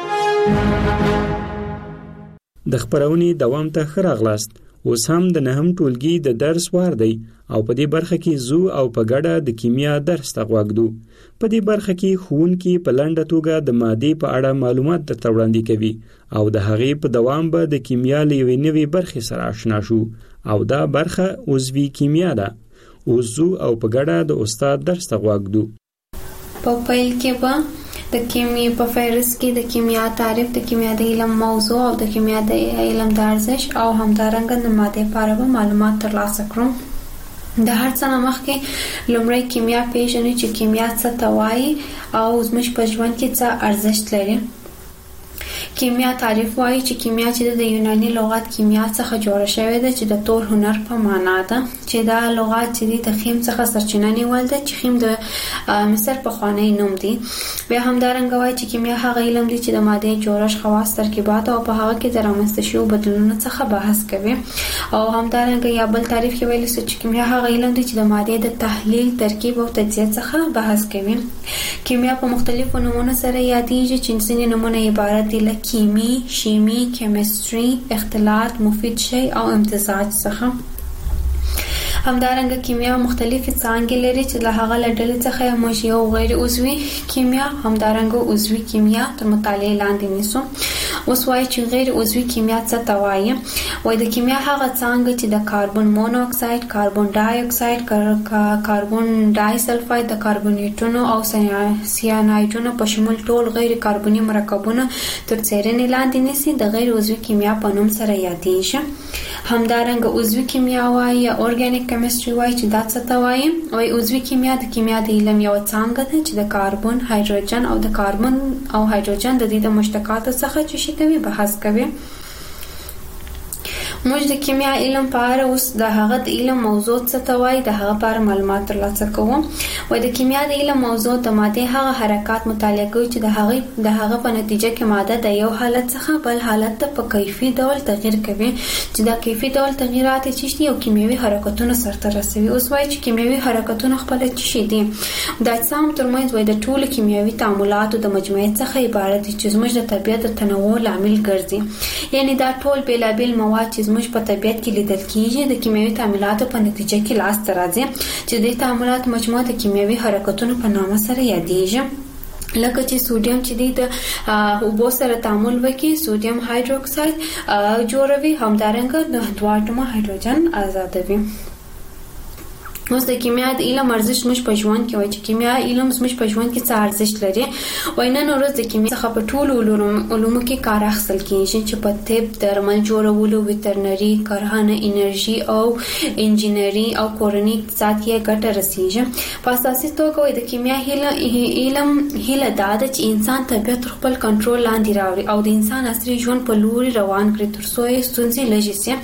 د خبرونې دوام ته خراغلاست. اوس هم د نهم ټولګي د درس وار دی او په دې برخه کې زو او په ګډه د کیمیا درس ته غوږدو. په دې برخه کې ښوونکي په لنډه توګه د مادې په اړه معلومات درته وړاندې کوي او د هغې په دوام به د کیمیا له یوې نوې برخې سره آشنا شو او دا برخه عضوي کیمیا ده. اوس زو او په ګډه د استاد درس ته غوږدو. په پیل کې به د کیمیا په فهرست کې د کیمیا تعریف، د کیمیا د علم موضوع او د کیمیا د علم د ارزښت او همدارنګه د مادې په اړه معلومات ترلاسه کړو. د هر څه نه مخکې لومړی کیمیا پیژنو چې کیمیا څه ته وایي او زموږ په ژوند کې څه ارزښت لري. کیمیا تعریف وایي چې کیمیا چې د یوناني لغت کیمیا څخه جوړه شوې ده چې د تور هنر په معنا ده، چې دا لغات چې د خیم څخه سرچینه نیول ده چې خیم د مصر په خوانی نوم دی. بیا هم دارنګ وایي چې کیمیا هغه علم دی چې د ماده جوړښت، خواص، ترکیبات او په هغه کې د رامنځته شویو بدلونونو څخه بحث کوي. او هم دارنګ یا بل تعریف کې ویل چې کیمیا هغه علم دی چې د ماده د تحلیل، ترکیب او تجزیه څخه بحث کوي. کیمیا په مختلفو نومونو سره یادېږي چې ځینې نومونه عبارت دي له کیمی، شیمی، کیمستري، اختلاط، مفید شی او امتزاج څخه. همدارنګه کیمیا مختلفې څانګې لري چې له هغه له ډلې څخه موږ یو غیر عضوي کیمیا، همدارنګه عضوي کیمیا تر مطالعې لاندې نیسو. اوس وایي چې غیر عضوي کیمیا څه ته وایي. وایي د کیمیا هغه څانګه چې د کاربن مونو اکساید، کاربن ډای اکساید، کاربن ډای سلفاید، د کاربونیټونو او سیانایډونو په شمول ټول غیر کاربني مرکبونه تر څیړنې لاندې نیسي د غیر عضوي کیمیا په نوم سره یادېږي. همدارنګه عضوي کیمیا وایي یا اورګانیک کیمستري وایي چې دا څه ته وایي. وایي عضوي کیمیا د کیمیا د علم یو څانګه ده چې د کاربن، هایدروجن او د کاربن او هایدروجن د دې د مشتقاتو څخه چې شي کوي بحث کوي. موږ د کیمیا علم په اړه اوس د هغه د علم موضوع څه ته وایي د هغه په اړه معلومات ترلاسه کوو. وایي د کیمیا د علم موضوع د ماده هغه حرکات مطالعه کوي چې د هغه په نتیجه کې ماده د یو حالت څخه بل حالت ته په کیفي ډول تغییر کوي چې دا کیفي ډول تغییرات چې یو کیمیاوي حرکتونه سرته رسوي. اوس وایي چې کیمیاوي حرکتونه خپل څه دي. د اجسام ترمنځ وایي د ټولو کیمیاوي تعاملاتو د مجموعې څخه عبارت دي چې زموږ د طبیعت د تنوع لامل ګرځي. یعنی دا ټول بیلابیل مواد چې زموږ په طبیعت کې لیدل کیږي د کیمیاوي تعاملاتو په نتیجه کې لاس ته راځي چې د تعاملات مجموعه د کیمیاوي حرکتونو په نامه سره یادېږي. لکه چې سوډیم چې د اوبو سره تعامل وکړي سوډیم هایدروکساید جوړوي، همدارنګه د دوه اتومه هایدروجن آزادوي. اوس د کیمیا د علم ارزښت موږ په ژوند کې وایي چې کیمیا علم موږ په ژوند کې څه ارزښت لري. وایي نن ورځ د کیمیا څخه په ټولو علومو کې کار اخیستل کیږي چې په طب، درمل جوړولو، ویټرنري، کرهڼه، انرژي او انجینري او کورني اقتصاد کې ګټه رسیږي. په اساسي توګه وایي د کیمیا علم هیله دا ده چې انسان طبیعت خپل کنټرول لاندې راوړي او د انسان عصري ژوند په لوري روان کړي تر څو یې ستونزې لږې شي.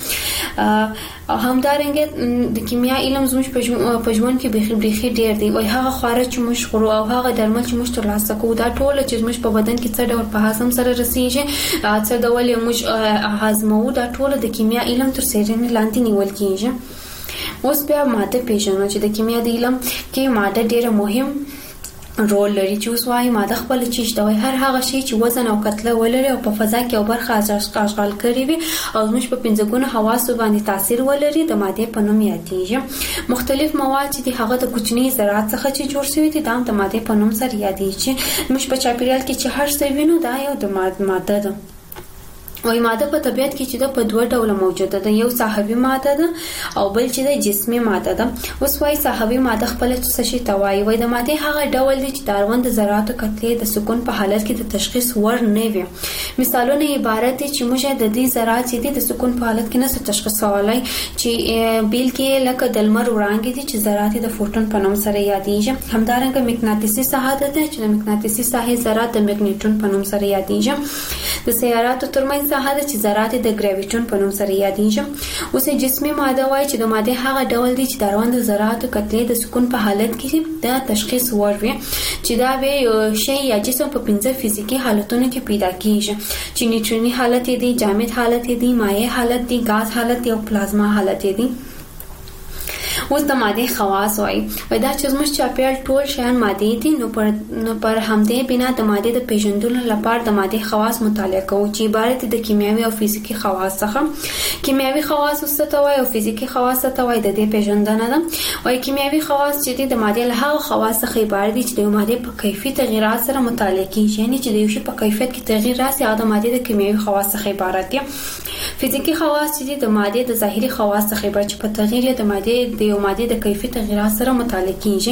همدارنګه د کیمیا علم زموږ په ژوند کې بيخي ډېر دی. وایي هغه خواړه چې موږ خورو او هغه درمل چې موږ ترلاسه کوو دا ټول چې موږ په بدن کې څه ډول په هضم سره رسیږي، څه ډول موږ هضمو، دا ټول د کیمیا علم تر څیړنې لاندې نیول کیږي. اوس بیا ماده پیژنو چې د کیمیا د علم کې ماده ډېر مهم رول لري. چې اوس وایي ماده خپل چیز دا وایي هر هغه شی چې وزن او کتله ولري او په فضا کې او برخه اشغال کړي وي او موږ په پنځګونو حواسو باندې تاثیر ولري د ماده په نوم یادېږي. مختلف مواد چې هغه د کوچني ذرات څخه چې جوړ شوی دي دا د ماده په نوم سره یادېږي. موږ په چاپیریال کې چې هر څه وینو دا یو د ماده ده. وایي ماده په طبیعت کې چې د په دوه ډوله موجوده ده، یو صحوي ماده ده او بل چې د جسمي ماده ده. اوس وایي صحوي ماده خپل څه شي ته وایي. وایي د ماده هغه ډول دی چې د اړوند ذراتو کتلې د سکون په حالت کې د تشخیص وړ نه وي. مثالونه عبارت دي چې موږ د دې ذرات چې د سکون په حالت کې نه تشخیصولای چې بیل کې لکه د لمر وړانګې دي چې ذرات د فوټون په نوم سره یادېږي. همدارنګه مقناطیسي ساحه ده چې د مقناطیسي ساحې ذرات د میګنیټون په نوم سره یادېږي. د سیاراتو ترمنځ ساحه ده چې ذرات د ګراویټون په نوم سره یادېږي. اوس جسمي ماده وایي چې د ماده هغه ډول دی چې د اړوند ذراتو کتلې د سکون په حالت کې د تشخیص وړ وي چې دا به شی یا جسم په 5 فزیکي حالتونو کې پیدا کیږي چې نیوټروني حالت دی، جامد حالت دی، مایع حالت دی، غاز حالت دی او پلازما حالت دی. اوس د ماده خواص وایي دا چې زموږ چاپیریال ټول شیان ماده دي نو پر همدې بنا د ماده د پیژندلو لپاره د ماده خواص مطالعه کوو چې عبارت د کیمیاوي او فزیکي خواص څخه. کیمیاوي خواص څه ته وایي او فزیکي خواص څه ته وایي د دې پیژندنه ده. وایي کیمیاوي خواص چې د ماده له هغه خواص څخه عبارت دي چې د ماده په کیفي تغیرات سره مطالعه کیږي، یعنی چې د یو شی په کیفیت کې تغییر راسي او د ماده د کیمیاوي خواص څخه عبارت دي. فزیکي خواص چې د ماده د ظاهري خواص څخه عبارت چې په تغییر د ماده د کیفي تغیرات سره مطالعه کیږي.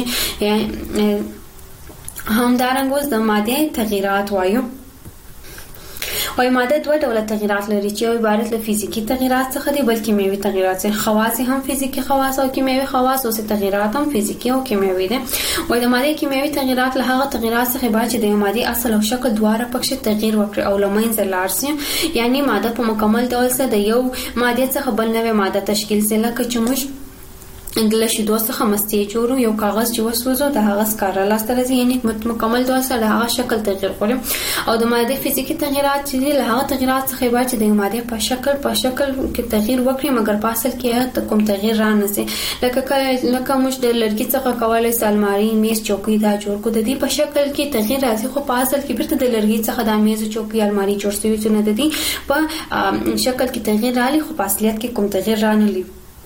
همدارنګه د ماده تغیرات وایو. وایي ماده دوه ډوله تغیرات لري چې یو عبارت له فزیکي تغیرات څخه دي بل کیمیاوي تغیرات څخه. خواص هم فزیکي خواص او کیمیاوي خواص او تغیرات هم فزیکي او کیمیاوي دي. وایي د ماده کیمیاوي تغیرات له هغه تغیرات څخه عبارت چې د ماده اصل او شکل دواړه پکې تغییر وکړي او لمنځه لاړ شي، یعنی ماده په مکمل ډول سره د یو ماده څخه بل نوې ماده تشکیل شي. لکه چې موږ د شیدو څخه مستې جوړو یو کاغذ چې وسوځو د هغه سکاره لاسته راځي یعنی مکمل دوه سره د هغه شکل تغیر کوي او د ماده فزیکی تغیرات چې له هغه تغیرات څخه به چې د ماده په شکل کې تغیر وکړي مګر په اصل کې کوم تغیر را نه سي لکه موږ د لرګي څخه کولای سو الماری میز چوکۍ دا جوړ کو د دې په شکل کې تغیر راځي خو په اصل کې بیرته د لرګي څخه د میز چوکۍ الماری جوړ شوی چې نه د دې په شکل کې تغیر راځي خو په اصلیت کې کوم تغیر را نه لري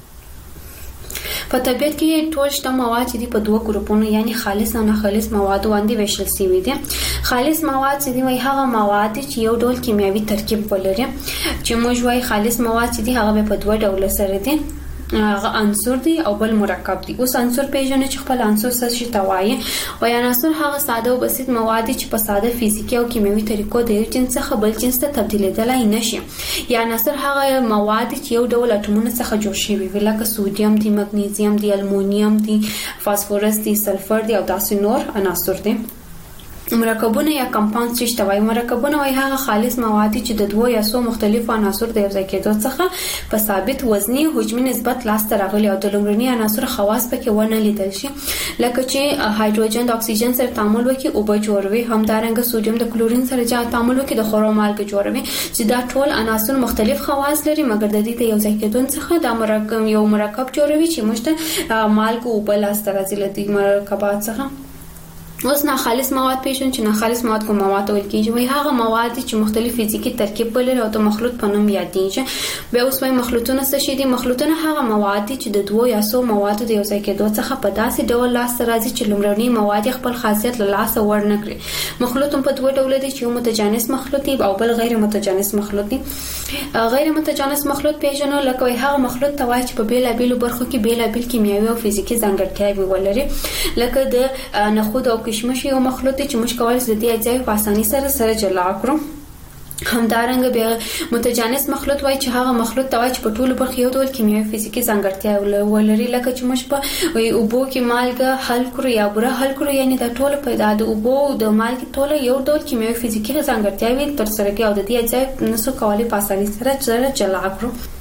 په طبیعت کې ټول شته مواد چې په دوه ګروپونو یعنی خالص او ناخالص مواد باندې ویشل شوي دي خالص مواد چې وایي هغه مواد چې یو ډول کیمیاوي ترکیب ولري چې موږ وایي خالص مواد چې هغه په دوه ډول سره دي هغه عنصر دي او بل مرکب دي اوس عنصر پیژنې چې خپل عنصر څه شي توایي او عناصر هغه ساده او بسيط مواد چې په ساده فزیکی او کیمیاوي طریقو د یو جنس څخه بل جنس ته تبدیلېدلای نشي یا عناصر هغه مواد چې یو ډول اټومونو څخه جوړ شوي لکه سوډیم دي مګنیزیم دي المونیم دي فاسفورس دي سلفر دي او داسې نور عناصر دي مرکبونه یا کمپاوند چې توای مرکبونه وای هغه خالص مواد چې د دوه یا څو مختلفو عناصر د یو ځای کېدو څخه په ثابت وزني حجمي نسبت لاسته راغلي او د لومړني عناصر خواص پکې ونه لیدل شي لکه چې هایدروجن د اکسیجن سره تعامل وکړي او به جوړوي همدارنګه سوډیم د کلورین سره تعامل وکړي د خورو مالګه جوړوي چې دا ټول عناصر مختلف خواص لري مګر د دې ته یو ځای کېدون څخه دا مرکب یو مرکب جوړوي چې موږ ته مالګه او بل لاسته راځي لدی مرکبات څخه اوس ناخالص مواد پیژن چې ناخالص مواد کوم مواد ویل کیږي وای هغه مواد چې مختلف فزیکی ترکیب ولري او د مخلوط په نوم یادېږي به اوس وای مخلوطونه څه شي دي مخلوطونه هغه مواد چې د دوه یا څو موادو د یو ځای کېدو څخه په داسې ډول لاسته راځي چې لومړني مواد خپل خاصیت له لاسه ور نه کړي مخلوط په دوه ډول دي چې یو متجانس مخلوط دي او بل غیر متجانس مخلوط دي غیر متجانس مخلوط پیژنو لکه هغه مخلوط توای چې په بیلابیلو برخو کې بیلابیل کیمیاوي او فزیکی ځانګړتیاوې ولري لکه د نخود او کشمش یو مخلوط چې موږ کولای شو د دې اجزا په اساني سره جلا کړو همدارنګه به متجانس مخلوط وای چې هغه مخلوط توای چې په ټولو برخو یو ډول کیمیاوي فزیکی ځانګړتیا ولري لکه چې موږ په اوبو کې مالګه حل کړو یا بوره حل کړو یعنی دا ټول پیدا د اوبو د مالګې ټول یو ډول کیمیاوي فزیکی ځانګړتیاوې تر سره کوي او د دې اجزا نسو کولای په اساني سره جلا کړو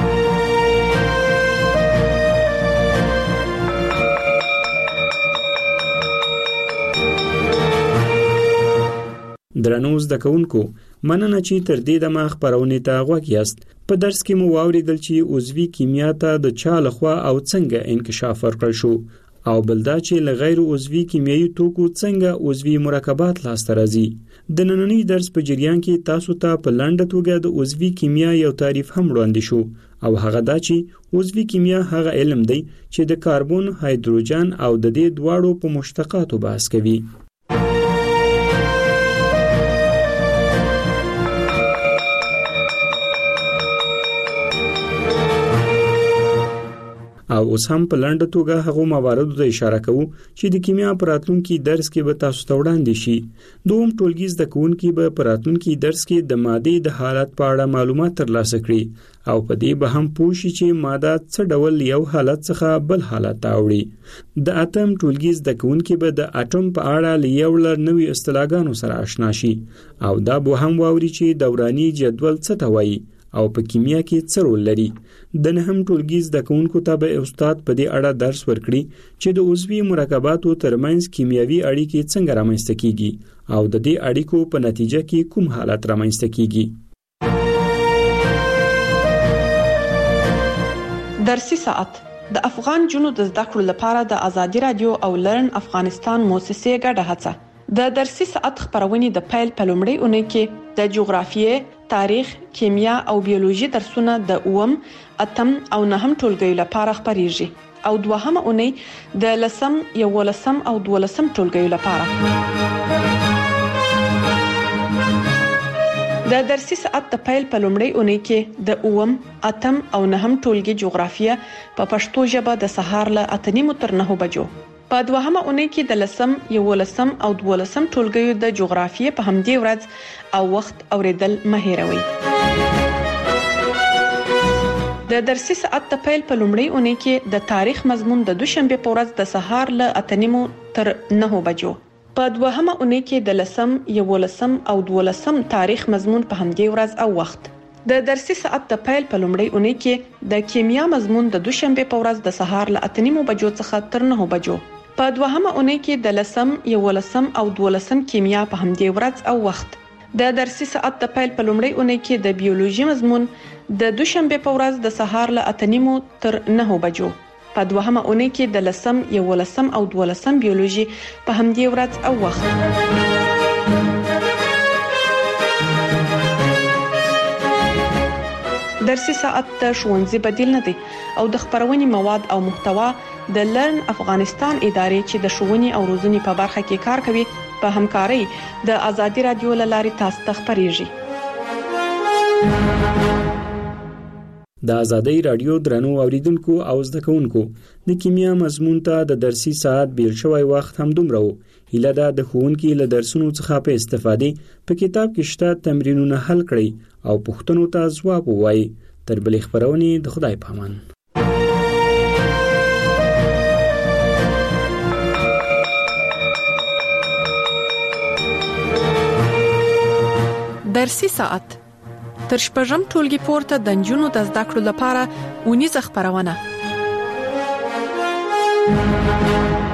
درنو زده کوونکو مننه چې تر دې دمه خبرونه ته غوږ یاست په درس کې مو واوریدل چې عضوي کیمیا ته د چا لخوا او څنګه انکشاف ورکړل شو او بل دا چې لغیر عضوي کیمیاوي توکو څنګه عضوي مرکبات لاسته راځي د نننی درس په جریان کې تاسو ته په لنډه توګه د عضوي کیمیا یو تعریف هم وړاندې شو او هغه دا چې عضوي کیمیا هغه علم دی چې د کاربن هایدروجن او د دې دواړو په مشتقاتو بحث کوي او اوس هم په لنډه توګه هغه مواردو ته اشاره کوو چې د کیمیا په راتلونکي درس کې به تاسو ته وړاندې شي دوم ټولګي زده کوونکي به په راتلونکي درس کې د مادې د حالت په اړه معلومات ترلاسه کړي او په دې به هم پوه شي چې ماده څه ډول یو حالت څخه بل حالت ته وړي د اتم ټولګي زده کوونکي به د اټوم په اړه یو لړ نوې اصطلاحګانو سره آشنا شي او دا به هم واوري چې دوراني جدول څه ته وایي او په کیمیا کې څه رول لري د نهم ټولګي زده کوونکو ته به استاد په دې اړه درس ورکړي چې د عضوي مرکباتو ترمنځ کیمیاوي اړیکې څنګه رامنځته کیږي او د دې اړیکو په نتیجه کې کوم حالت رامنځته کیږي درسي ساعت د افغان جنو د زده کړو لپاره د ازادي رادیو او لرن افغانستان موسسې ګډه هڅه د درسي ساعت خبرونه د پیل په لومړۍ اونۍ کې د جغرافیې، تاریخ، کیمیا او بیولوژي درسونه د اوم، اتم او نهم ټولګیو لپاره خبريږي او دوهمه اونۍ د لسم، یولسم او دولسم ټولګیو لپاره. د درسي ساعت د پیل په لومړۍ اونۍ کې د اوم، اتم او نهم ټولګي جغرافیه په پښتو ژبه د سهار له 8:30 تر 9 بجو. په دوهمه اونۍ کې د لسم، یولسم او دولسم ټولګیو د جغرافیې په همدې ورځ او وخت اوریدل مه هېروئ. د درسي ساعت د پیل په لومړۍ اونۍ کې د تاریخ مضمون د دوشنبه په ورځ د سهار له 8:30 تر 9 بجو. په دوهمه اونۍ کې د لسم، یولسم او دولسم تاریخ مضمون په همدې ورځ او وخت. د درسي ساعت د پیل په لومړۍ اونۍ کې د کیمیا مضمون د دوشنبه په ورځ د سهار له 8:30 بجو څخه تر 9 بجو. په دوهمه اونۍ کې د لسم، 11م او 12م کیمیا په همدې ورځ او وخت. د درسي ساعت د پیل په لومړۍ اونۍ کې د بیولوژي مضمون د دوشنبه په ورځ د سهار له 8:30 تر 9 بجو. په دوهمه اونۍ کې د لسم، 11م او 12م بیولوژي په همدې ورځ او وخت. درسي ساعت د ښوونځي بدیل نه دی او د خبرونې مواد او محتوا د لرن افغانستان ادارې چې د ښوونې او روزنې په برخه کې کار کوي په همکارۍ د ازادي رادیو لارې تاسو ته خبريږي. د ازادي رادیو درنو اوریدونکو او زده کوونکو د کیمیا مضمون ته د درسي ساعت بیل شوی وخت هم دومره وو. هیله ده د ښوونکي له درسونو څخه په استفادې په کتاب کې شته تمرینونه حل کړئ او پوښتنو ته ځواب ووایي. تر بلې خبرونې د خدای په امان. درسي ساعت تر شپږم ټولګي پورته د نجونو د زده کړو لپاره ونیزه خبرونه.